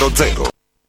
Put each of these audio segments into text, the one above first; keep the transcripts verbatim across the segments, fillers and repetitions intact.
zero.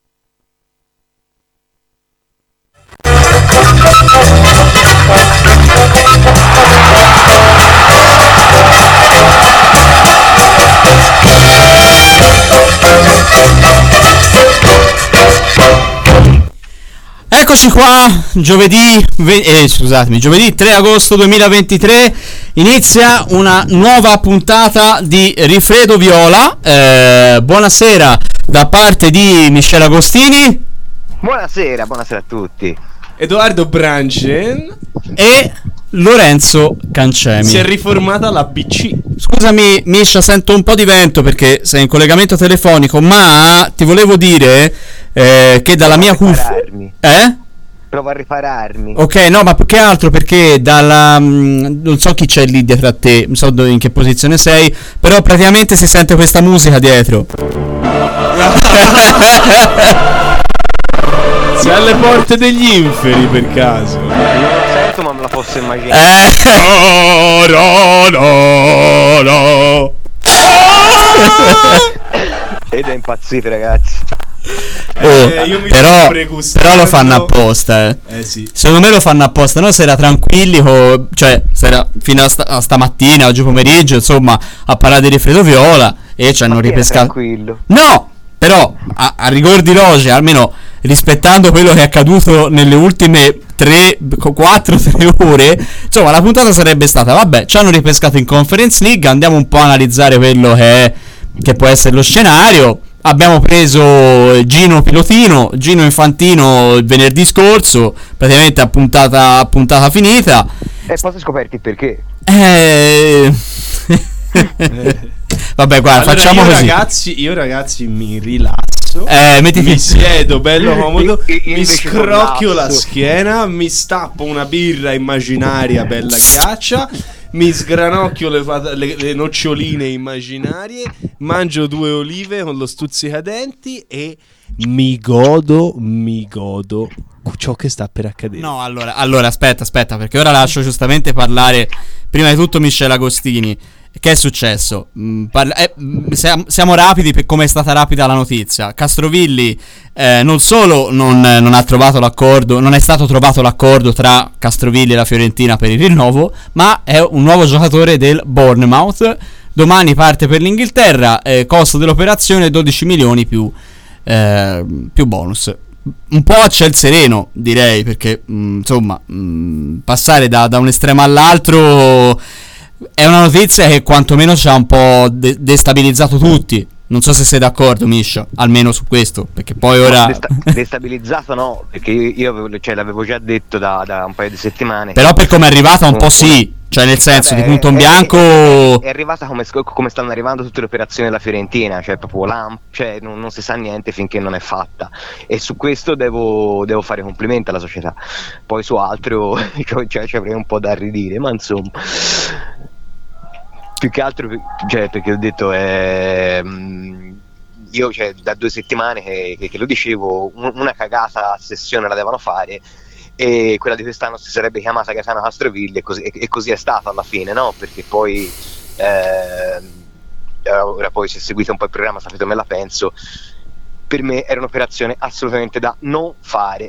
Eccoci qua, giovedì, eh, scusatemi, giovedì tre agosto duemilaventitré inizia una nuova puntata di Rifredo Viola. Eh, buonasera da parte di Michele Agostini. Buonasera, buonasera a tutti. Edoardo Branchen e Lorenzo Cancemi. Si è riformata la B C. Scusami Miscia, sento un po' di vento perché sei in collegamento telefonico, ma ti volevo dire eh, che dalla mia cuffia eh? Provo a ripararmi. Ok, no, ma più che altro perché dalla mh, non so chi c'è lì dietro a te, non so dove, in che posizione sei, però praticamente si sente questa musica dietro. Sei alle porte degli inferi per caso. Non lo sento, ma me la posso immaginare. Eh. No, no, no. Ed è impazzito, ragazzi. Oh, eh, io mi però, però lo fanno apposta, eh. Eh sì. Secondo me lo fanno apposta. No, se era tranquilli, co- cioè se era fino a, sta- a stamattina, oggi pomeriggio, insomma, a parlare di Rifredo Viola e ci hanno ripescato. Tranquillo. No, però a, a rigor di logica, almeno rispettando quello che è accaduto nelle ultime tre, quattro, tre ore, insomma, la puntata sarebbe stata: vabbè, ci hanno ripescato in Conference League, andiamo un po' a analizzare quello che è, che può essere lo scenario. Abbiamo preso Gino Pilotino, Gino Infantino il venerdì scorso, praticamente a puntata, a puntata finita. E poi si scoperti perché. Eh... Vabbè, guarda, allora, facciamo io così. Ragazzi, io ragazzi mi rilasso. Eh, mettiti... Mi siedo bello comodo, Io- io mi invece scrocchio collasso. la schiena, mi stappo una birra immaginaria bella ghiaccia, mi sgranocchio le, fat- le, le noccioline immaginarie, mangio due olive con lo stuzzicadenti e mi godo, mi godo ciò che sta per accadere. No, allora, allora, aspetta, aspetta, perché ora lascio giustamente parlare prima di tutto Michele Agostini. Che è successo? Mm, parla- eh, mm, siamo, siamo rapidi per come è stata rapida la notizia. Castrovilli eh, non solo non, eh, non ha trovato l'accordo, non è stato trovato l'accordo tra Castrovilli e la Fiorentina per il rinnovo, ma è un nuovo giocatore del Bournemouth. Domani parte per l'Inghilterra, eh, costo dell'operazione dodici milioni più, eh, più bonus. Un po' a ciel sereno, direi, perché mh, insomma mh, passare da, da un estremo all'altro è una notizia che quantomeno ci ha un po' de- destabilizzato tutti. Non so se sei d'accordo, Miscia, almeno su questo, perché poi ora No, desta- destabilizzato no, perché io, io avevo, cioè, l'avevo già detto da, da un paio di settimane. però per come è arrivata un po' sì, cioè nel senso Vabbè, di punto in è- bianco è, è arrivata come, come stanno arrivando tutte le operazioni della Fiorentina, cioè proprio lamp, cioè non, non si sa niente finché non è fatta, e su questo devo, devo fare complimenti alla società. Poi su altro cioè, ci avrei un po' da ridire, ma insomma, più che altro, cioè, perché ho detto eh, io cioè, da due settimane che, che, che lo dicevo, un- una cagata a sessione la devono fare, e quella di quest'anno si sarebbe chiamata Gaetano Castrovilli, e così, e, e così è stato alla fine, no? Perché poi eh, ora poi se seguite un po' il programma sapete come la penso. Per me era un'operazione assolutamente da non fare.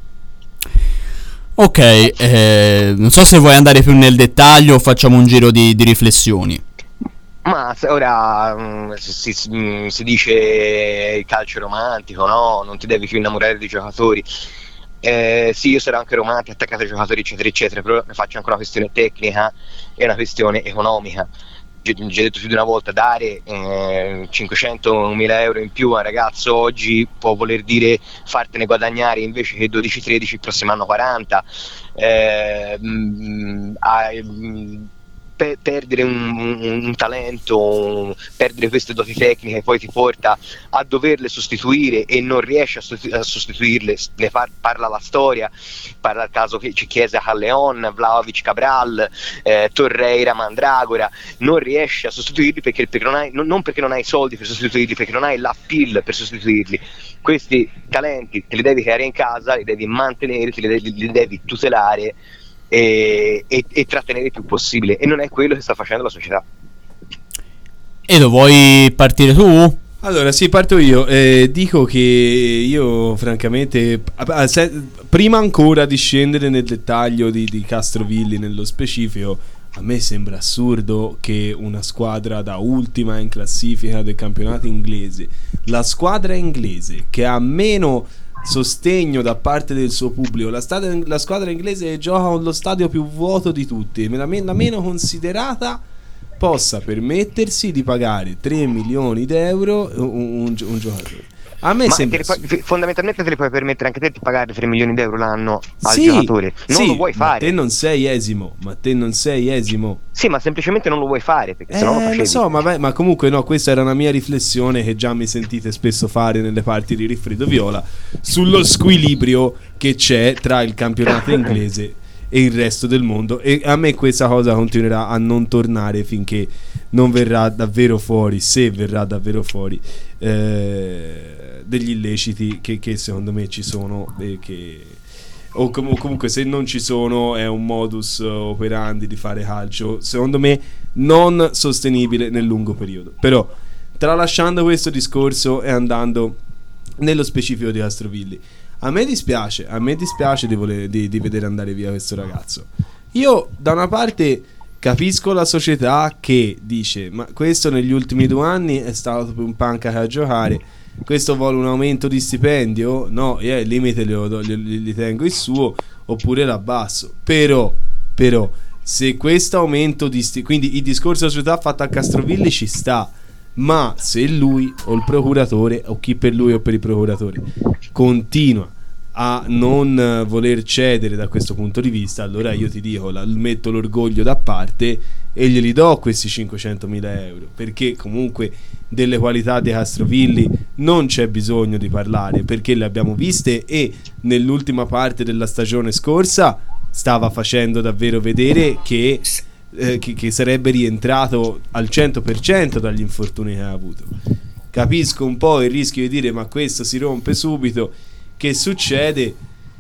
ok, eh, non so se vuoi andare più nel dettaglio o facciamo un giro di, di riflessioni. Ma se ora mh, si, si- mh, si dice il calcio è romantico, no? Non ti devi più innamorare dei giocatori. Eh, sì, io sarò anche romantico, attaccato ai giocatori, eccetera, eccetera, però ne faccio anche una questione tecnica e una questione economica. Gi- Già detto più di una volta, dare eh, cinquecentomila euro in più a un ragazzo oggi può voler dire fartene guadagnare invece che dodici tredici il prossimo anno quaranta. Eh, mh, hai- mh, pe- perdere un, un- un talento, un- perdere queste doti tecniche poi ti porta a doverle sostituire e non riesci a, sostitu- a sostituirle. Ne par- parla la storia, parla il caso che ci chiese a Calleon, Vlahovic, Cabral, eh, Torreira, Mandragora. Non riesci a sostituirli perché, perché non, hai, non, non perché non hai i soldi per sostituirli, perché non hai l'appeal per sostituirli. Questi talenti te li devi creare in casa, li devi mantenere, te li devi, li devi tutelare e, e, e trattenere il più possibile, e non è quello che sta facendo la società. Edo, vuoi partire tu? Allora sì, parto io. Eh, dico che io francamente, prima ancora di scendere nel dettaglio di, di Castrovilli nello specifico, a me sembra assurdo che una squadra da ultima in classifica del campionato inglese, la squadra inglese che ha meno sostegno da parte del suo pubblico, la, stad- la squadra inglese che gioca allo stadio più vuoto di tutti, la, me- la meno considerata, possa permettersi di pagare tre milioni d'euro un, un, un giocatore. A me Ma sembra te puoi, fondamentalmente te li puoi permettere anche te di pagare tre milioni d'euro l'anno al sì, giocatore. Non sì, lo vuoi fare. Ma te non sei esimo, ma te non sei esimo. Sì, ma semplicemente non lo vuoi fare perché Eh, sennò lo facevi. lo so, ma, ma comunque no, questa era una mia riflessione che già mi sentite spesso fare nelle parti di Rifrido Viola sullo squilibrio che c'è tra il campionato inglese e il resto del mondo, e a me questa cosa continuerà a non tornare finché non verrà davvero fuori, se verrà davvero fuori, eh, degli illeciti che, che secondo me ci sono e che, o com- comunque se non ci sono è un modus operandi di fare calcio secondo me non sostenibile nel lungo periodo. Però tralasciando questo discorso e andando nello specifico di Castrovilli, a me dispiace, a me dispiace di, voler, di, di vedere andare via questo ragazzo. Io da una parte capisco la società che dice: ma questo negli ultimi due anni è stato più un panca che a giocare, questo vuole un aumento di stipendio, no, io il limite gli tengo il suo, oppure l'abbasso. Però, però se questo aumento di sti- quindi il discorso della società fatto a Castrovilli ci sta, ma se lui o il procuratore o chi per lui o per il procuratore continua a non voler cedere da questo punto di vista, allora io ti dico, la, metto l'orgoglio da parte e glieli do questi cinquecentomila euro, perché comunque delle qualità di Castrovilli non c'è bisogno di parlare, perché le abbiamo viste e nell'ultima parte della stagione scorsa stava facendo davvero vedere che Eh, che, che sarebbe rientrato al cento per cento dagli infortuni che ha avuto. Capisco un po' il rischio di dire: ma questo si rompe subito, che succede?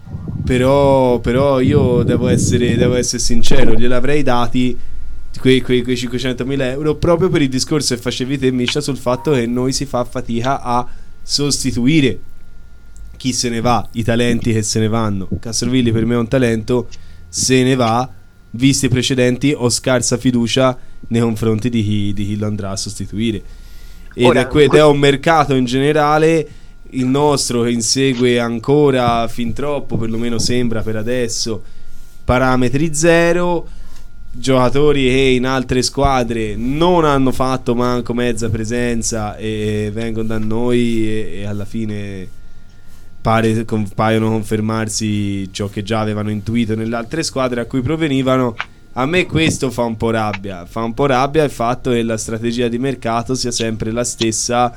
Però, però io devo essere, devo essere sincero, gliel'avrei dati quei, quei, quei cinquecentomila euro proprio per il discorso che facevi te, Miscia, sul fatto che noi si fa fatica a sostituire chi se ne va, i talenti che se ne vanno. Castrovilli per me è un talento, se ne va, visti i precedenti ho scarsa fiducia nei confronti di chi, di chi lo andrà a sostituire. Ed Ora, è, que- ed è un mercato in generale, il nostro, che insegue ancora fin troppo, perlomeno sembra per adesso, parametri zero, giocatori che in altre squadre non hanno fatto manco mezza presenza e vengono da noi e, e alla fine pare, con, paiono confermarsi ciò che già avevano intuito nelle altre squadre a cui provenivano. A me questo fa un po' rabbia, fa un po' rabbia il fatto che la strategia di mercato sia sempre la stessa,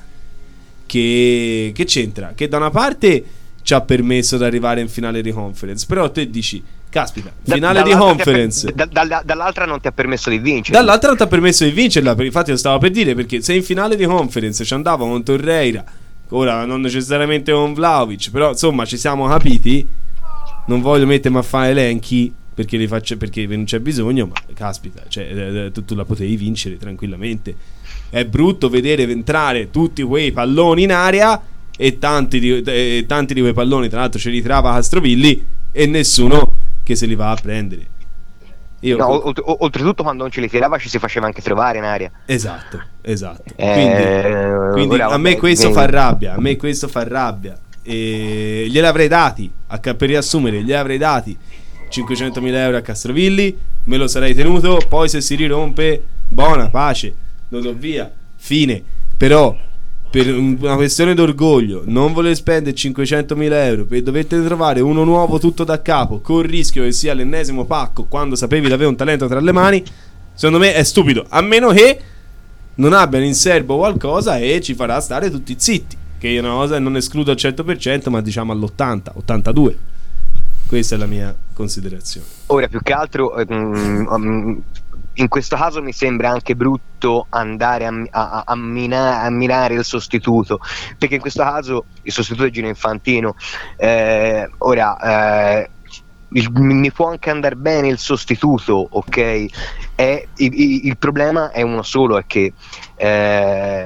che, che c'entra, che da una parte ci ha permesso di arrivare in finale di conference, però te dici: caspita, finale da, di conference, per, da, da, dall'altra non ti ha permesso di vincere, dall'altra non ti ha permesso di vincerla. Infatti lo stavo per dire, perché se in finale di conference ci andava con Torreira, ora non necessariamente con Vlahovic, però insomma ci siamo capiti, non voglio mettermi a fare elenchi perché li faccio, perché non c'è bisogno, ma caspita, cioè, tu, tu la potevi vincere tranquillamente. È brutto vedere entrare tutti quei palloni in aria e tanti di, e tanti di quei palloni tra l'altro ce li trava Castrovilli e nessuno che se li va a prendere. Io, no, olt- oltretutto quando non ce li tirava ci si faceva anche trovare in aria. Esatto, esatto. Eh, quindi, quindi ora, a me vabbè, questo quindi... fa rabbia, a me questo fa rabbia. E gliel'avrei dati, a, per riassumere, gliel'avrei dati cinquecentomila euro a Castrovilli, me lo sarei tenuto, poi se si rirompe, buona pace, lo do via, fine. Però per una questione d'orgoglio, non voler spendere cinquecentomila euro per dovete trovare uno nuovo tutto da capo, col rischio che sia l'ennesimo pacco quando sapevi di avere un talento tra le mani, secondo me è stupido, a meno che non abbiano in serbo qualcosa e ci farà stare tutti zitti, che io una cosa non escludo al cento per cento, ma diciamo all'ottanta ottantadue. Questa è la mia considerazione. Ora, più che altro um, um, in questo caso mi sembra anche brutto andare a, a, a, mina, a minare il sostituto, perché in questo caso il sostituto è Gino Infantino. Eh, ora eh, il, mi può anche andare bene il sostituto, ok? È, il, il problema è uno solo, è che eh,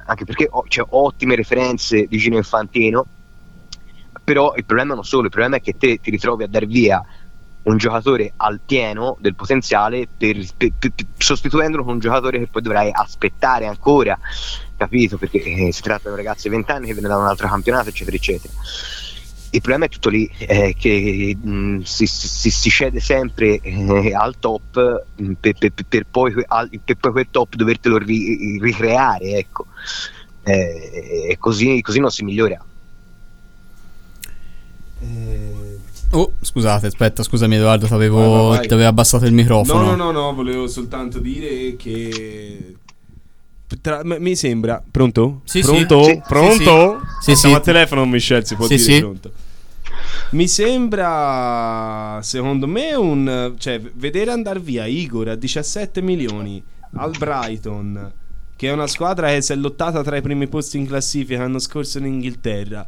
anche perché ho, c'è ottime referenze di Gino Infantino, però il problema non solo, il problema è che te ti ritrovi a dar via un giocatore al pieno del potenziale per, per, per, sostituendolo con un giocatore che poi dovrai aspettare ancora, capito? Perché eh, si tratta di un ragazzo di venti anni che viene da un altro campionato, eccetera eccetera. Il problema è tutto lì, eh, che mh, si, si, si scede sempre eh, al top mh, per, per, per, poi, al, per poi quel top dovertelo ri, ricreare, ecco. Eh, e così, così non si migliora. Eh... Oh, scusate, aspetta, scusami Edoardo, ti avevo, Vai, vai, vai. ti avevo abbassato il microfono. No, no, no, no, volevo soltanto dire che tra, m- mi sembra pronto? Sì, pronto? sì. Pronto? Sì, sì. Siamo Sì, a telefono, Michel, si può sì, dire sì. pronto. Mi sembra, secondo me, un cioè vedere andare via Igor a diciassette milioni al Brighton, che è una squadra che si è lottata tra i primi posti in classifica l'anno scorso in Inghilterra,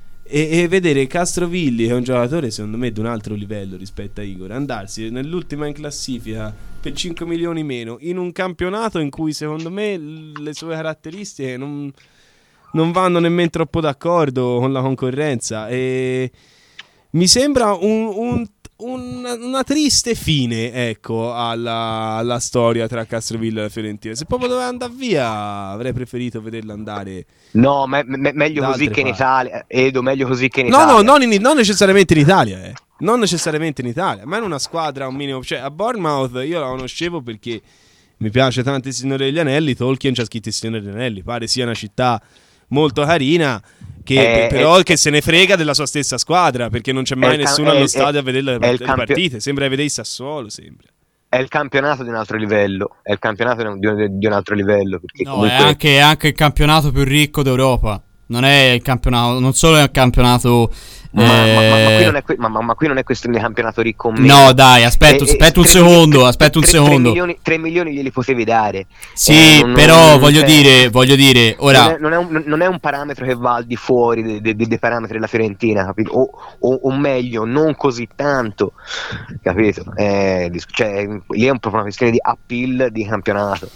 e, e vedere Castrovilli, che è un giocatore secondo me di un altro livello rispetto a Igor, andarsi nell'ultima in classifica per cinque milioni meno in un campionato in cui secondo me le sue caratteristiche non, non vanno nemmeno troppo d'accordo con la concorrenza, e mi sembra un, un, un, una triste fine, ecco, alla, alla storia tra Castrovilli e la Fiorentina. Se proprio doveva andare via, avrei preferito vederla andare. No, me, me, meglio Da così altre che in parti. Italia, Edo, meglio così che in No, Italia. no, non, in- non necessariamente in Italia, eh. Non necessariamente in Italia, ma in una squadra un minimo. Cioè, a Bournemouth io la conoscevo perché mi piace tanto Il Signore degli Anelli. Tolkien ci ha scritto Il Signore degli Anelli. Pare sia una città molto carina, che Eh, però eh, che se ne frega della sua stessa squadra, perché non c'è mai il cam- nessuno è- allo è- stadio a vedere le, è il le campio- partite. Sembra vedere il Sassuolo, sembra. È il campionato di un altro livello, è il campionato di un, di un altro livello, perché No, comunque è anche, è anche il campionato più ricco d'Europa. Non è il campionato, non solo è il campionato. Ma, ma- ma- ma qui eh, non è que- ma- ma- ma qui non è questione di campionato ricco o meno. No, dai, aspetta, Eh, eh, aspetta un tre secondo, milioni- aspetta un tre- tre secondo. milioni, tre milioni glieli potevi dare. Sì, Eh, non- però non- voglio cioè, dire, voglio dire, ora non è, non è un, non è un parametro che va al di fuori dei, dei- dei parametri della Fiorentina, capito? O, o- o meglio, non così tanto, capito? Eh, dis- cioè, lì è un, proprio una questione di appeal di campionato.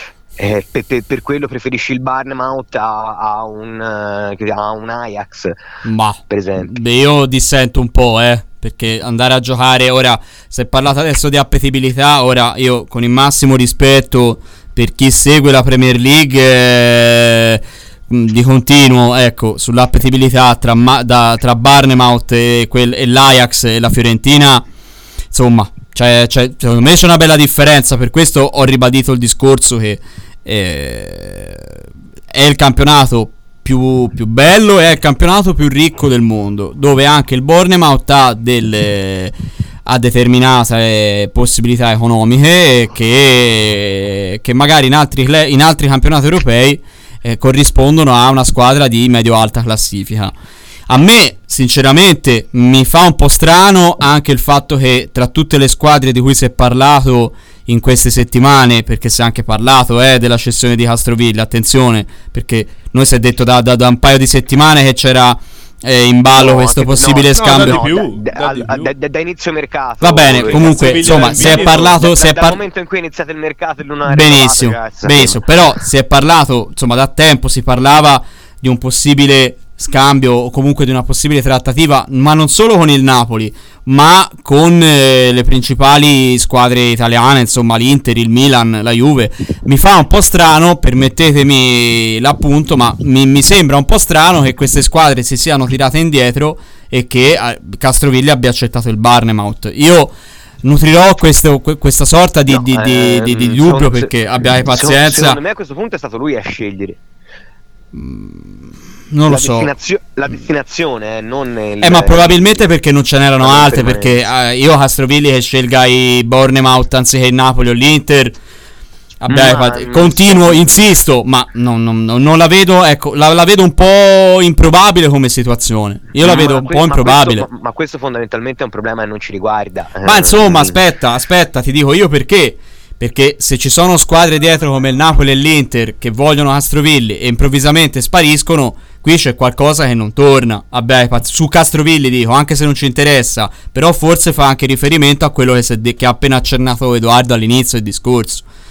Eh, per, per- per quello preferisci il Bournemouth a, a un, eh, a un Ajax, ma per esempio. beh, io dissento un po', eh, perché andare a giocare ora, si è parlato adesso di appetibilità, ora io con il massimo rispetto per chi segue la Premier League, eh, mh, di continuo, ecco, sull'appetibilità tra, ma- da- tra Bournemouth e, quel- e l'Ajax e la Fiorentina, insomma, cioè, cioè, secondo me c'è una bella differenza, per questo ho ribadito il discorso che eh, è il campionato più, più bello e è il campionato più ricco del mondo, dove anche il Bournemouth ha delle ha determinate possibilità economiche che, che magari in altri, cle- in altri campionati europei eh, corrispondono a una squadra di medio-alta classifica. A me sinceramente mi fa un po' strano anche il fatto che tra tutte le squadre di cui si è parlato in queste settimane, perché si è anche parlato eh, della cessione di Castrovilli, attenzione, perché noi si è detto da, da, da un paio di settimane che c'era eh, in ballo No, questo anche- possibile no, scambio. no, di più, da, da di da- più. da- da- da inizio mercato. Va bene, Perché comunque Castrovilli insomma era si è il parlato, da- si è dal par- momento in cui è iniziato il mercato non ha benissimo, renovato, cazzo. benissimo, però si è parlato, insomma, da tempo si parlava di un possibile scambio o comunque di una possibile trattativa, ma non solo con il Napoli, ma con eh, le principali squadre italiane, insomma l'Inter, il Milan, la Juve. Mi fa un po' strano, permettetemi l'appunto, ma mi, mi sembra un po' strano che queste squadre si siano tirate indietro e che eh, Castrovilli abbia accettato il Bournemouth. Io nutrirò questo, que- questa sorta di, No, di, di, ehm, di- di secondo- dubbio, perché abbiate secondo- pazienza. Secondo me a questo punto è stato lui a scegliere. Non lo la so. destinazio- la destinazione, eh, non il, Eh, ma probabilmente perché non ce n'erano non altre. il Perché eh, io Castrovilli che scelga i Bournemouth anziché il Napoli o l'Inter. Abbiate Ma- pat- continuo, insisto, ma non, non- non- non la vedo. Ecco, la, la vedo un po' improbabile come situazione. Io la Ma vedo un que- po' ma improbabile. questo, ma, ma questo fondamentalmente è un problema che non ci riguarda. Ma Eh, insomma, mm, aspetta, aspetta, ti dico io perché. Perché se ci sono squadre dietro come il Napoli e l'Inter che vogliono Castrovilli e improvvisamente spariscono, qui c'è qualcosa che non torna. Vabbè, paz- su Castrovilli dico, anche se non ci interessa, però forse fa anche riferimento a quello che, si è de- che ha appena accennato Edoardo all'inizio del discorso.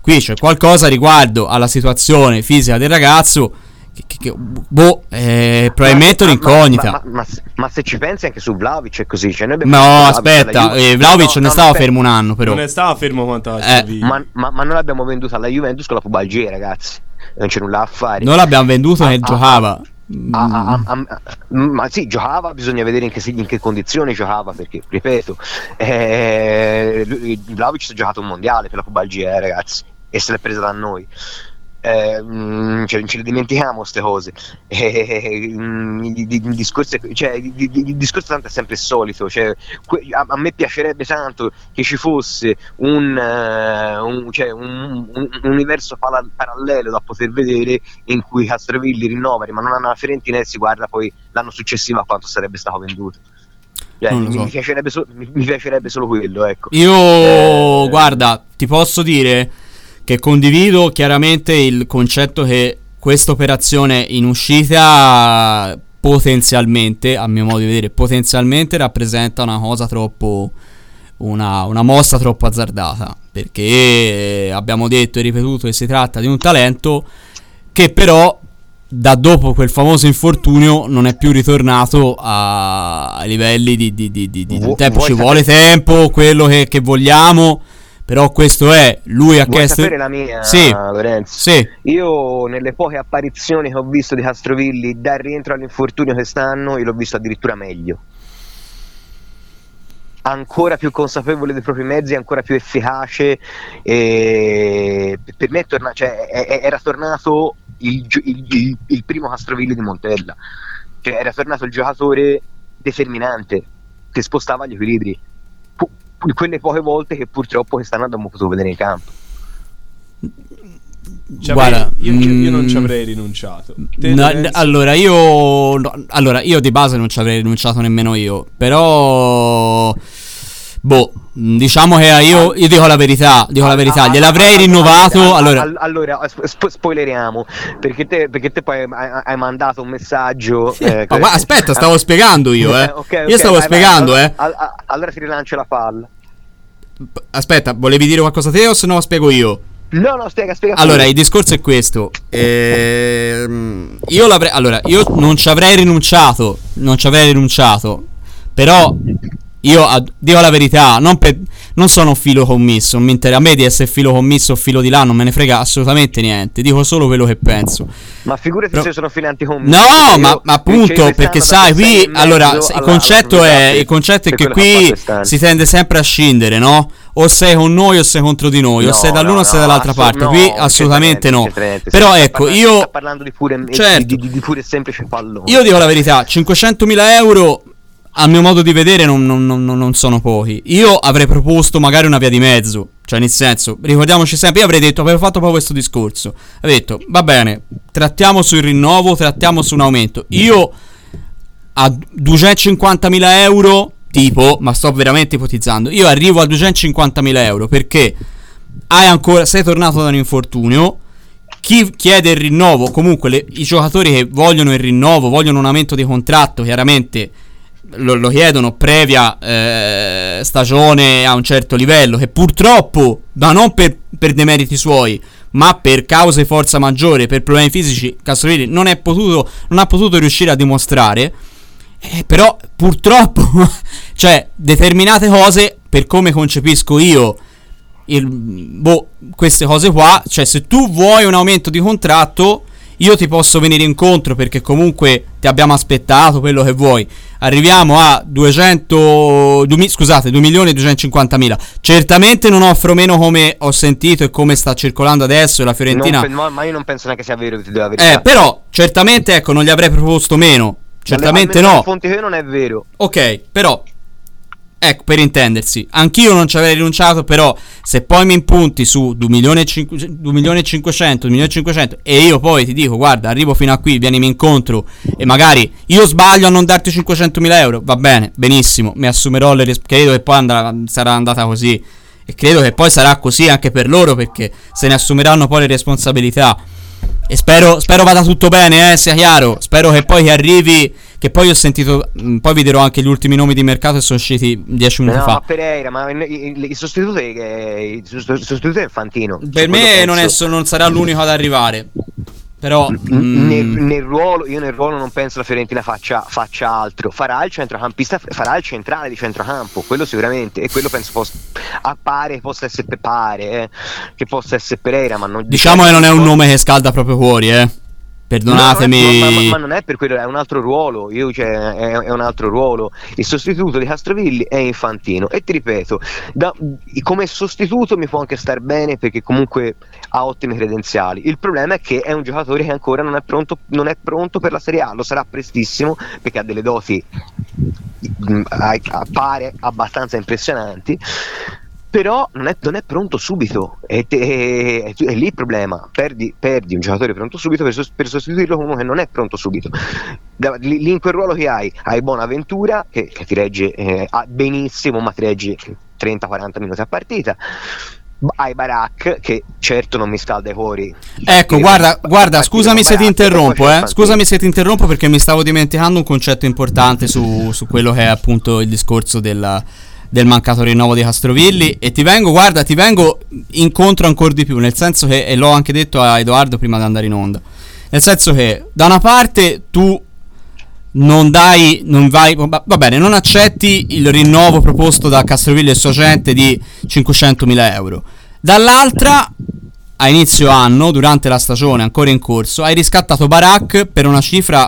qui c'è qualcosa riguardo alla situazione fisica del ragazzo che, che, che boh, eh, probabilmente ma, un'incognita. Ma, ma, ma, ma, ma se ci pensi anche su Vlahovic è così, cioè noi no aspetta, eh, Vlahovic no, ne no, stava no, fermo un anno però. Non ne stava fermo quanto eh, ma, ma, ma noi l'abbiamo venduto alla Juventus con la pubalgia, ragazzi, non c'è nulla a fare. Noi l'abbiamo venduto ah, che ah, giocava. Ah, ah, ah, ah, ma sì, giocava, bisogna vedere in che, in che condizioni giocava, perché ripeto, eh, Vlahovic si è giocato un mondiale per la pubalgia, eh, ragazzi, e se l'è presa da noi. Eh, mh, cioè, ce le dimentichiamo queste cose. Eh, mh, il, il, il discorso, cioè, il, il, il discorso tanto è sempre il solito. Cioè, que, a, a me piacerebbe tanto che ci fosse un, uh, un, cioè, un, un, un universo pala, parallelo da poter vedere in cui Castrovilli rinnova, ma non hanno la Fiorentina e si guarda poi l'anno successivo a quanto sarebbe stato venduto. Cioè, so. mi, piacerebbe so, mi, mi piacerebbe solo quello, ecco. Io eh, guarda, ti posso dire che condivido chiaramente il concetto che questa operazione in uscita potenzialmente, a mio modo di vedere, potenzialmente rappresenta una cosa troppo, una, una mossa troppo azzardata, perché abbiamo detto e ripetuto che si tratta di un talento che però da dopo quel famoso infortunio non è più ritornato a, ai livelli di, di, di, di, di Vu- tempo, ci sapere? vuole tempo, quello che, che vogliamo. Però questo è, lui ha Vuoi chiesto. sapere la mia, sì, Lorenzo? sì. Io nelle poche apparizioni che ho visto di Castrovilli dal rientro all'infortunio quest'anno, io l'ho visto addirittura meglio. Ancora più consapevole dei propri mezzi, ancora più efficace. E per me è torna- cioè, è, è, era tornato il, il, il, il primo Castrovilli di Montella. Cioè, era tornato il giocatore determinante che spostava gli equilibri. Quelle poche volte che purtroppo quest'anno abbiamo potuto vedere in campo. Guarda, io, io non mm, ci avrei rinunciato. Te, no, allora io no, allora io di base non ci avrei rinunciato nemmeno io, però boh, diciamo che io, io dico la verità, dico la verità, gliel'avrei rinnovato. Allora, allora spo- spoileriamo, perché te, perché te poi hai, hai mandato un messaggio. Eh, ma, guarda, aspetta, stavo spiegando io, eh. okay, okay, io stavo vai, spiegando, vai, eh. Allora, allora ti rilancio la palla. Aspetta, volevi dire qualcosa te o se no spiego io? No, no, spiega, spiega. Allora, il discorso è questo. Ehm, io l'avrei. Allora, io non ci avrei rinunciato. Non ci avrei rinunciato. Però io a, dico la verità, non, per, non sono un filo commisso. Non mi inter- a me di essere filo commisso o filo di là non me ne frega assolutamente niente. Dico solo quello che penso. Ma figurati Però, se sono fili anticommisso. No, ma, ma appunto, perché sai, qui allora mezzo, il concetto è il concetto è che qui si tende sempre a scindere, no? O sei con noi o sei contro di noi, no, o sei dall'uno no, o sei no, dall'altra assolut- parte. No, qui assolutamente no. Però ecco, parlando, io sto parlando di pure, certo, di, di, di pure semplice pallone. Io dico la verità, cinquecentomila euro a mio modo di vedere non, non, non, non sono pochi. Io avrei proposto magari una via di mezzo. Cioè nel senso, ricordiamoci sempre, io avrei detto, avevo fatto proprio questo discorso. Avrei detto, va bene, trattiamo sul rinnovo, trattiamo su un aumento. Io a duecentocinquantamila euro, tipo, ma sto veramente ipotizzando, io arrivo a duecentocinquantamila euro perché hai ancora, sei tornato da un infortunio. Chi chiede il rinnovo, comunque le, i giocatori che vogliono il rinnovo, vogliono un aumento di contratto, chiaramente Lo, lo chiedono previa eh, stagione a un certo livello, che purtroppo, ma non per, per demeriti suoi, ma per cause forza maggiore, per problemi fisici, Castrovilli non è potuto, non ha potuto riuscire a dimostrare. Eh, però purtroppo, cioè determinate cose, per come concepisco io il, boh, queste cose qua, cioè se tu vuoi un aumento di contratto, io ti posso venire incontro perché comunque ti abbiamo aspettato, quello che vuoi. Arriviamo a duecento du, scusate, due milioni e duecentocinquantamila. Certamente non offro meno, come ho sentito e come sta circolando adesso, e la Fiorentina non, ma, ma io non penso neanche sia vero, ti devo avere. Eh, però certamente, ecco, non gli avrei proposto meno. Certamente no. Fonti che non è vero. Ok, però ecco, per intendersi, anch'io non ci avrei rinunciato, però se poi mi impunti su due milioni e cinquecento, due milioni e cinquecento e io poi ti dico, guarda, arrivo fino a qui, vienimi incontro e magari io sbaglio a non darti cinquecentomila euro, va bene, benissimo, mi assumerò le res- credo che poi andrà, sarà andata così e credo che poi sarà così anche per loro, perché se ne assumeranno poi le responsabilità. E spero, spero vada tutto bene, eh, sia chiaro. Spero che poi che arrivi che poi ho sentito, mh, poi vi dirò anche gli ultimi nomi di mercato che sono usciti dieci minuti no, fa. ma Pereira, ma il, il, il sostituto è il sostituto è Fantino. Per me non, è, non sarà l'unico ad arrivare. Però mm, nel, nel ruolo, io nel ruolo non penso la Fiorentina faccia, faccia altro. Farà il centrocampista, farà il centrale di centrocampo, quello sicuramente, e quello penso possa, appare possa essere pare, eh, che possa essere Pereira, ma non diciamo che non è un nome che scalda proprio fuori, eh. Perdonatemi. No, ma, ma, ma non è per quello, è un altro ruolo. Io, cioè, è, è un altro ruolo. Il sostituto di Castrovilli è Infantino. E ti ripeto, da, come sostituto mi può anche star bene perché comunque ha ottime credenziali. Il problema è che è un giocatore che ancora non è pronto, non è pronto per la Serie A. Lo sarà prestissimo perché ha delle doti, appare abbastanza impressionanti. Però non è, non è pronto subito, è, è, è, è lì il problema. Perdi, perdi un giocatore pronto subito per, sos, per sostituirlo con uno che non è pronto subito. Da, lì, lì in quel ruolo che hai, hai Bonaventura che, che ti regge eh, benissimo, ma ti regge trenta quaranta minuti a partita. Hai Barak che certo non mi scalda i cuori. Ecco, guarda, guarda, scusami se ti interrompo, eh. Scusami se ti interrompo perché mi stavo dimenticando un concetto importante su, su quello che è appunto il discorso della del mancato rinnovo di Castrovilli, e ti vengo, guarda, ti vengo incontro ancora di più, nel senso che, e l'ho anche detto a Edoardo prima di andare in onda, nel senso che da una parte tu non dai, non vai, va bene, non accetti il rinnovo proposto da Castrovilli e sua gente di cinquecentomila euro, dall'altra a inizio anno, durante la stagione ancora in corso, hai riscattato Barak per una cifra,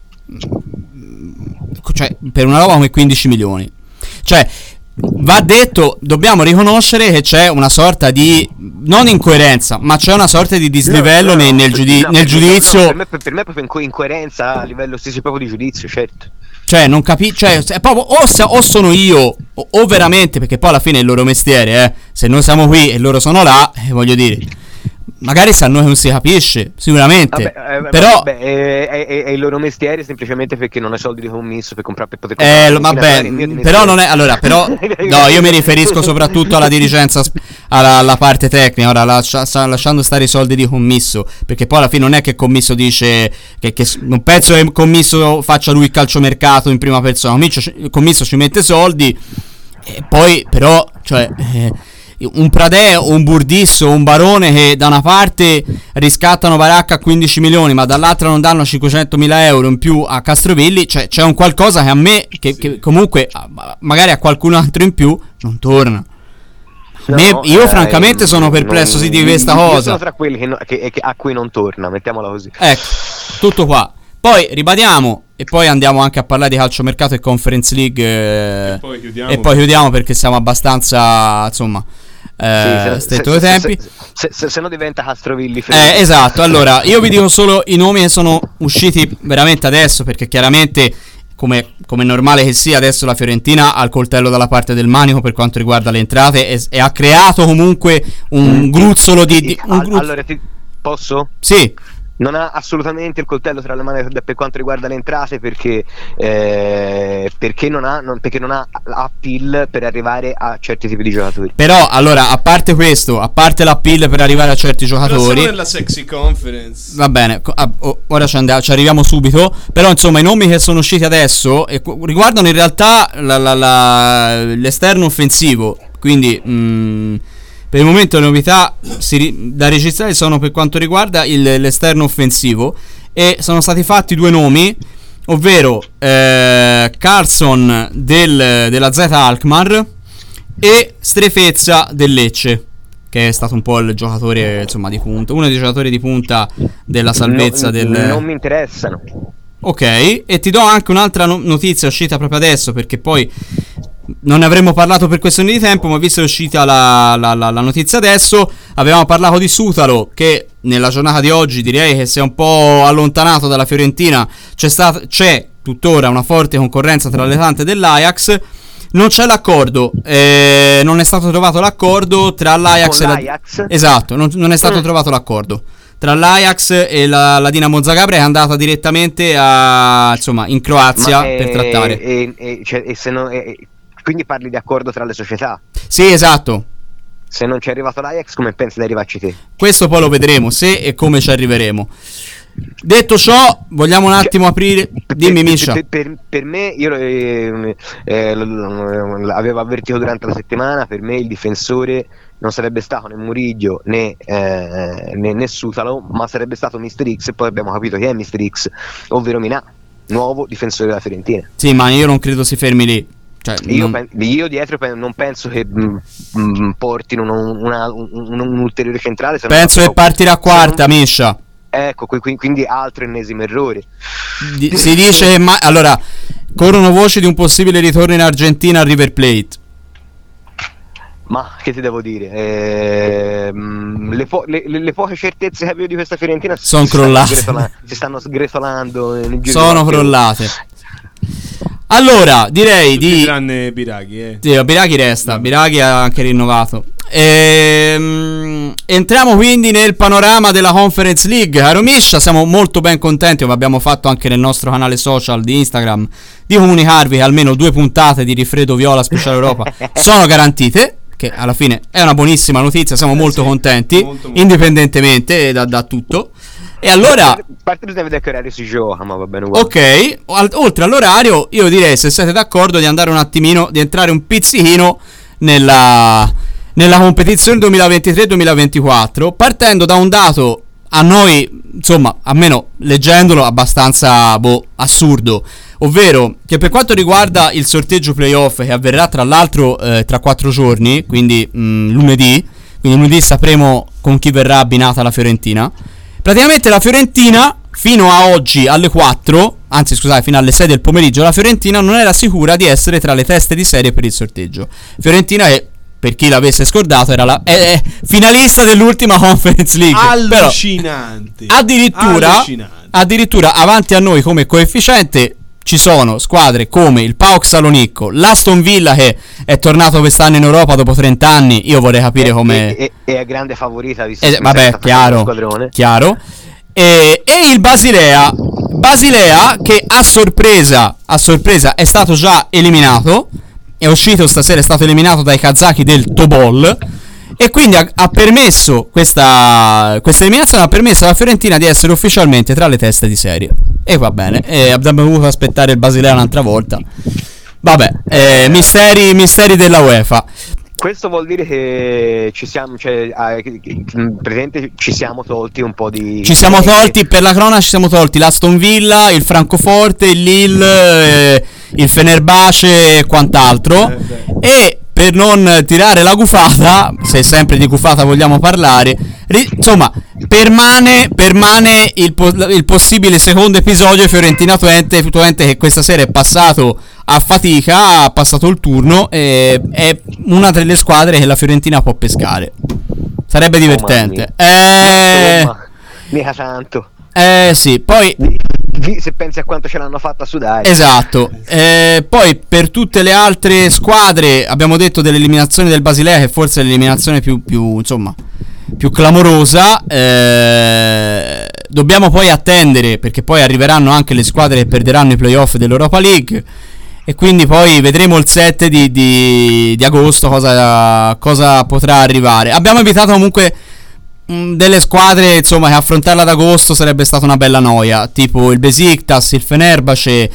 cioè per una roba come quindici milioni, cioè va detto, dobbiamo riconoscere che c'è una sorta di non incoerenza, ma c'è una sorta di dislivello no, no, nel, nel, giudi- no, nel giudizio. No, per, me, per me è proprio inco- incoerenza a livello stesso proprio di giudizio, certo. Cioè, non capisco, cioè, è proprio o, se, o sono io, o, o veramente, perché poi alla fine è il loro mestiere, eh. Se noi siamo qui e loro sono là, eh, voglio dire. Magari se a noi non si capisce, sicuramente. Vabbè, eh, però vabbè, è, è, è il loro mestiere semplicemente perché non hai soldi di commisso per comprare per poter comprare. Eh, vabbè, però non è. Allora, però. No, io mi riferisco soprattutto alla dirigenza, alla, alla parte tecnica. Ora, lascia, sta lasciando stare i soldi di commisso. Perché poi alla fine non è che commisso dice. Che, che non penso che commisso faccia lui il calciomercato in prima persona. Commisso, commisso ci mette soldi. E poi, però, cioè. Eh, un Pradè o un Burdisso o un Barone che da una parte riscattano Baracca a quindici milioni ma dall'altra non danno cinquecentomila euro in più a Castrovilli, cioè c'è un qualcosa che a me che, sì. che comunque magari a qualcun altro in più non torna. No, me, io eh, francamente sono perplesso non, di questa io cosa. Io sono tra quelli che, no, che, che a cui non torna, mettiamola così. Ecco, tutto qua. Poi ribadiamo e poi andiamo anche a parlare di calciomercato e Conference League eh, e poi chiudiamo, e poi chiudiamo perché siamo abbastanza, insomma, eh, sì, stretto dei tempi. Se, se, se, se no diventa Castrovilli. Eh, esatto, allora io vi dico solo i nomi che sono usciti veramente adesso, perché chiaramente come, come è normale che sia, adesso la Fiorentina ha il coltello dalla parte del manico per quanto riguarda le entrate e, e ha creato comunque un gruzzolo di, di un gruzz- allora ti, posso? Sì. Non ha assolutamente il coltello tra le mani per quanto riguarda le entrate perché, eh, perché non ha non, perché non ha appeal per arrivare a certi tipi di giocatori. Però allora, a parte questo, a parte l'appeal per arrivare a certi giocatori, però siamo nella sexy conference. Va bene, ah, oh, ora ci, andiamo, ci arriviamo subito. Però insomma i nomi che sono usciti adesso e, riguardano in realtà la, la, la, l'esterno offensivo. Quindi mh, per il momento le novità si, da registrare sono per quanto riguarda il, l'esterno offensivo e sono stati fatti due nomi, ovvero eh, Carlson del, della Z Alkmaar e Strefezza del Lecce, che è stato un po' il giocatore insomma di punta, uno dei giocatori di punta della salvezza. No, del... non mi interessano. Ok, e ti do anche un'altra no- notizia uscita proprio adesso, perché poi non ne avremmo parlato per questione di tempo, ma visto che è uscita la, la, la, la notizia adesso, avevamo parlato di Sutalo, che nella giornata di oggi direi che si è un po' allontanato dalla Fiorentina. C'è, stata, c'è tuttora una forte concorrenza tra le tante dell'Ajax. Non c'è l'accordo, eh, non è stato trovato l'accordo tra l'Ajax Con e l'Ajax? la... Esatto, non, non è stato mm. trovato l'accordo tra l'Ajax e la, la Dinamo Zagabria, che è andata direttamente a, insomma, in Croazia Ma per è, trattare. E, e, cioè, e se no, e, quindi parli di accordo tra le società? Sì, esatto. Se non ci è arrivato l'Ajax, come pensi di arrivarci te? Questo poi lo vedremo, se e come ci arriveremo. Detto ciò, vogliamo un attimo aprire. Dimmi, per, Miscia. Per, per, per me, io eh, eh, l'avevo avvertito durante la settimana, per me il difensore non sarebbe stato né Murillo né, eh, né, né Sutalo, ma sarebbe stato mister X, e poi abbiamo capito chi è mister X, ovvero Minà, nuovo difensore della Fiorentina. Sì, ma io non credo si fermi lì. Cioè, io, non... pen- io dietro pen- non penso che mh, mh, portino un, una, un, un, un ulteriore centrale. Penso che partirà quarta, non... Miscia. Ecco, qui, quindi altro ennesimo errore. Di- si dice, ma allora corrono voci di un possibile ritorno in Argentina a River Plate. Ma che ti devo dire? Eh, le, po- le, le, le poche certezze che avevo di questa Fiorentina sono crollate. Stanno si stanno sgretolando. Sono crollate. Allora, direi Tutti di tranne Biraghi, eh. Sì, Biraghi resta, Biraghi ha anche rinnovato. Ehm, entriamo quindi nel panorama della Conference League. Caro Miscia, siamo molto ben contenti, come abbiamo fatto anche nel nostro canale social di Instagram, di comunicarvi che almeno due puntate di Rifredo Viola Speciale Europa sono garantite, che alla fine è una buonissima notizia, siamo eh molto sì, contenti, molto, molto. indipendentemente da, da tutto. E allora, a parte bisogna vedere che orario si gioca, ma va bene uguale. ok, al- oltre all'orario, io direi, se siete d'accordo, di andare un attimino, di entrare un pizzichino nella, nella competizione duemilaventitré duemilaventiquattro, partendo da un dato a noi, insomma, almeno leggendolo, abbastanza boh, assurdo, ovvero che per quanto riguarda il sorteggio playoff, che avverrà tra l'altro eh, tra quattro giorni, quindi mh, lunedì, quindi lunedì sapremo con chi verrà abbinata la Fiorentina. Praticamente la Fiorentina fino a oggi alle quattro, anzi scusate, fino alle sei del pomeriggio, la Fiorentina non era sicura di essere tra le teste di serie per il sorteggio. Fiorentina è, per chi l'avesse scordato, era la è, è finalista dell'ultima Conference League. Allucinante. Però, addirittura, Allucinante. addirittura avanti a noi come coefficiente ci sono squadre come il PAOK Salonicco, l'Aston Villa che è tornato quest'anno in Europa dopo trenta anni. Io vorrei capire come e, e, e è grande favorita visto eh, che vabbè, sta chiaro, squadrone. chiaro. E, e il Basilea Basilea che a sorpresa a sorpresa è stato già eliminato, è uscito stasera, è stato eliminato dai kazaki del Tobol, e quindi ha, ha permesso questa questa eliminazione ha permesso alla Fiorentina di essere ufficialmente tra le teste di serie. E va bene, e abbiamo dovuto aspettare il Basilea un'altra volta. Vabbè, eh, misteri misteri della UEFA. Questo vuol dire che ci siamo, cioè, eh, che- che- presente ci siamo tolti un po' di... Ci siamo tolti, per la cronaca ci siamo tolti l'Aston Villa, il Francoforte, il Lille, eh, il Fenerbahce e quant'altro. Eh, beh. E per non tirare la gufata, se sempre di gufata vogliamo parlare, ri- insomma, permane, permane il, po- il possibile secondo episodio Fiorentina Twente, Twente che questa sera è passato a fatica, ha passato il turno, e è una delle squadre che la Fiorentina può pescare. Sarebbe divertente. Eh, Insomma, mica tanto. eh sì, poi Lì, se pensi a quanto ce l'hanno fatta sudare. esatto. Eh, poi per tutte le altre squadre abbiamo detto dell'eliminazione del Basilea, che forse è l'eliminazione più, più insomma più clamorosa. Eh, dobbiamo poi attendere, perché poi arriveranno anche le squadre che perderanno i playoff dell'Europa League, e quindi poi vedremo il sette di, di, di agosto cosa, cosa potrà arrivare. Abbiamo evitato comunque mh, delle squadre, insomma, che affrontarla ad agosto sarebbe stata una bella noia, tipo il Besiktas, il Fenerbahce,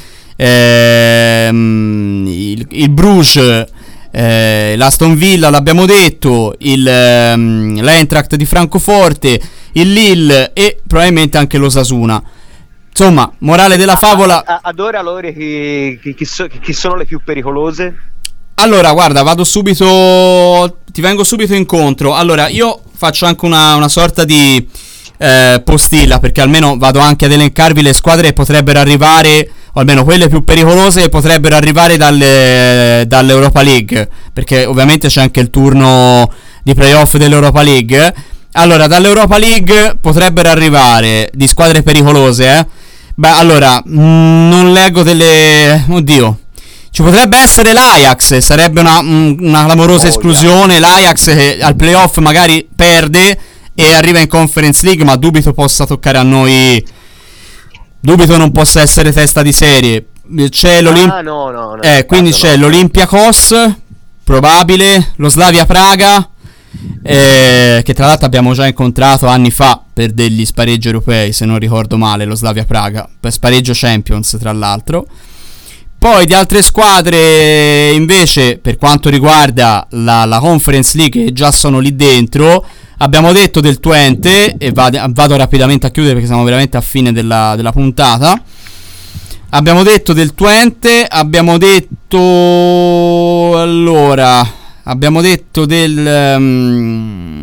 ehm, il, il Bruges, eh, l'Aston Villa, l'abbiamo detto, il, ehm, l'Eintracht di Francoforte, il Lille e probabilmente anche l'Osasuna. Insomma, morale della favola. A- a- ad ora allora chi, chi- chi so- chi sono le più pericolose? Allora, guarda, vado subito. Ti vengo subito incontro. Allora, io faccio anche una, una sorta di eh, postilla, perché almeno vado anche ad elencarvi le squadre che potrebbero arrivare, o almeno quelle più pericolose che potrebbero arrivare dalle, dall'Europa League, perché ovviamente c'è anche il turno di playoff dell'Europa League. Allora, dall'Europa League potrebbero arrivare di squadre pericolose, eh. Beh, allora, mh, non leggo delle. Oddio. Ci potrebbe essere l'Ajax, sarebbe una, un- una clamorosa Oh, esclusione. L'Ajax che al playoff magari perde e arriva in Conference League, ma dubito possa toccare a noi. Dubito non possa essere testa di serie. C'è l'Olim- Ah, no, no, no. eh, quindi Tanto c'è no. l'Olympiakos, probabile, lo Slavia Praga, eh, che tra l'altro abbiamo già incontrato anni fa per degli spareggi europei, se non ricordo male, lo Slavia Praga, per spareggio Champions tra l'altro. Poi di altre squadre invece, per quanto riguarda la, la Conference League, che già sono lì dentro, abbiamo detto del Twente, e vado, vado rapidamente a chiudere perché siamo veramente a fine della, della puntata. Abbiamo detto del Twente, abbiamo detto allora, abbiamo detto del um,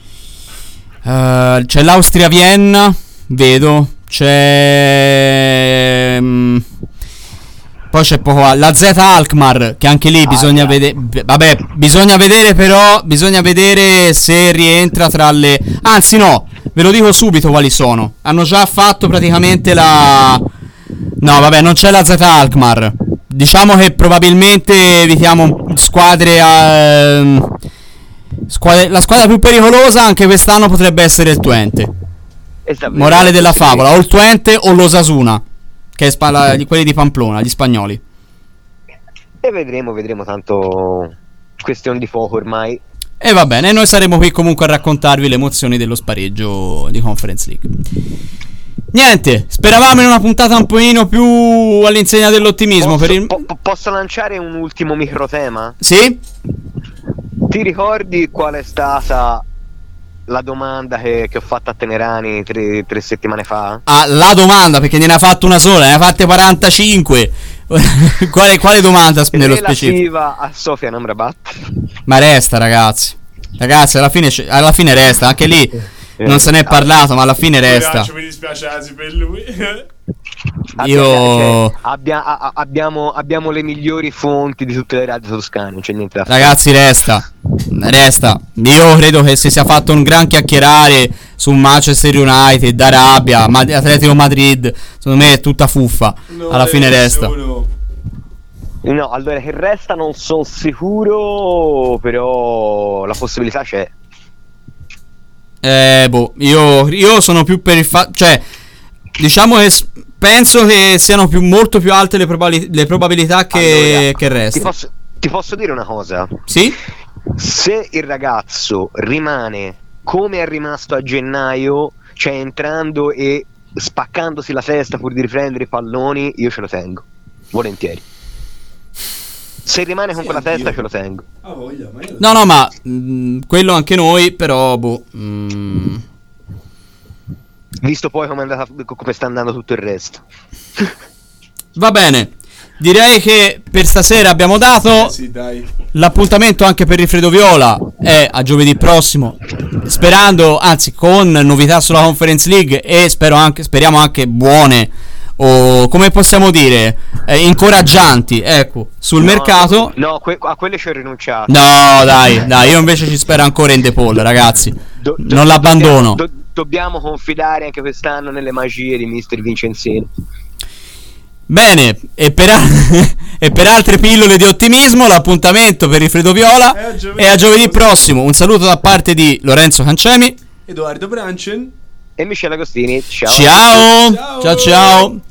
uh, c'è l'Austria Vienna, vedo, c'è um, poi c'è poco, la Z Alkmaar, che anche lì bisogna vedere, vabbè, bisogna vedere però, bisogna vedere se rientra tra le, anzi no, ve lo dico subito quali sono. Hanno già fatto praticamente la, no vabbè, non c'è la Z Alkmaar. Diciamo che probabilmente evitiamo squadre a, squadre, la squadra più pericolosa anche quest'anno potrebbe essere il Twente. Morale della favola, o il Twente o l'Osasuna, che è spalla, di quelli di Pamplona, gli spagnoli. E vedremo, vedremo, tanto questione di fuoco ormai. E va bene, noi saremo qui comunque a raccontarvi le emozioni dello spareggio di Conference League. Niente, speravamo in una puntata un pochino più all'insegna dell'ottimismo. Posso, per il... po- posso lanciare un ultimo microtema? Sì? Ti ricordi qual è stata la domanda che, che ho fatto a Tenerani tre, tre settimane fa? Ah, la domanda, perché ne ha fatto una sola, ne ha fatte quarantacinque. quale, quale domanda nello specifico? Relativa a Sofia Amrabat. Ma resta, ragazzi. Ragazzi, alla fine, alla fine resta, anche lì non se ne è parlato, ma alla fine resta. Mi dispiace Asi per lui. Io cioè, abbia, a, abbiamo, abbiamo le migliori fonti di tutte le radio toscane, non c'è niente da fare. Ragazzi, resta. Resta. Io credo che si sia fatto un gran chiacchierare su Manchester United, Arabia, Mad- Atletico Madrid. Secondo me è tutta fuffa. No, alla fine resta. No, allora che resta non sono sicuro, però la possibilità c'è. Eh, boh, io, io sono più per il fatto, cioè, diciamo che s- penso che siano più, molto più alte le, probali- le probabilità che, Allora, che resta. Ti posso, ti posso dire una cosa? Sì? Se il ragazzo rimane come è rimasto a gennaio, cioè entrando e spaccandosi la testa pur di riprendere i palloni, io ce lo tengo, volentieri. Se rimane con Sì, quella anch'io. testa ce lo tengo. Ah, voglia, ma io... No, no, ma mh, quello anche noi, però, boh. mh. Visto poi come, è andata, come sta andando tutto il resto. Va bene. Direi che per stasera abbiamo dato. Eh sì, dai. L'appuntamento anche per il Freddo Viola è a giovedì prossimo, sperando, anzi con novità sulla Conference League e spero anche, speriamo anche buone, o come possiamo dire, eh, incoraggianti, ecco, sul No, mercato. No, que- a quelle ci ho rinunciato. No, dai, dai, io invece ci spero ancora in De Paul, ragazzi. Do- do- non l'abbandono. Dobbiamo, do- dobbiamo confidare anche quest'anno nelle magie di mister Vincenzino. Bene, e per, a- e per altre pillole di ottimismo l'appuntamento per il Freddo Viola È a giovedì è a giovedì prossimo. Un saluto da parte di Lorenzo Cancemi. Edoardo Branchen. E Michele Agostini, ciao. Ciao, Ciao. ciao, ciao.